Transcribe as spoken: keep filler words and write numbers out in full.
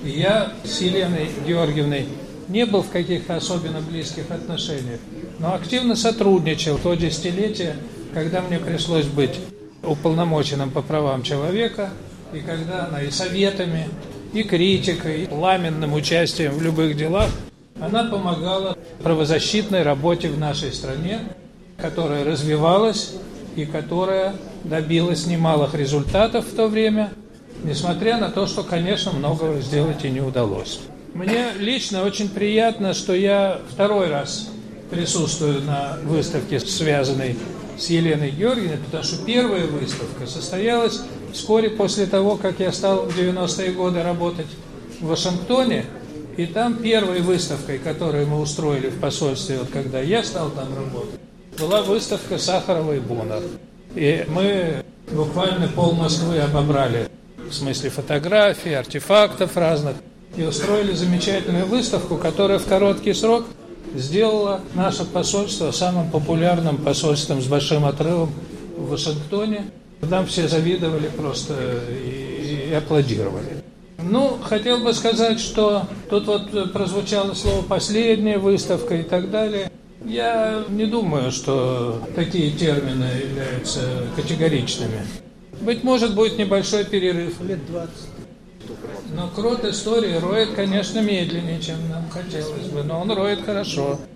И я с Еленой Георгиевной не был в каких-то особенно близких отношениях, но активно сотрудничал в то десятилетие, когда мне пришлось быть уполномоченным по правам человека, и когда она и советами, и критикой, и пламенным участием в любых делах, она помогала правозащитной работе в нашей стране, которая развивалась и которая добилась немалых результатов в то время, несмотря на то, что, конечно, многого сделать и не удалось. Мне лично очень приятно, что я второй раз присутствую на выставке, связанной с Еленой Георгиевной, потому что первая выставка состоялась вскоре после того, как я стал в девяностые годы работать в Вашингтоне, и там первой выставкой, которую мы устроили в посольстве, вот когда я стал там работать, была выставка Сахарова и Боннер. И мы буквально пол Москвы обобрали, в смысле фотографий, артефактов разных, и устроили замечательную выставку, которая в короткий срок сделала наше посольство самым популярным посольством с большим отрывом в Вашингтоне. Нам все завидовали просто и, и аплодировали. Ну, хотел бы сказать, что тут вот прозвучало слово «последняя выставка» и так далее. Я не думаю, что такие термины являются категоричными. Быть может, будет небольшой перерыв. Лет двадцать. Но крот истории роет, конечно, медленнее, чем нам хотелось бы, но он роет хорошо.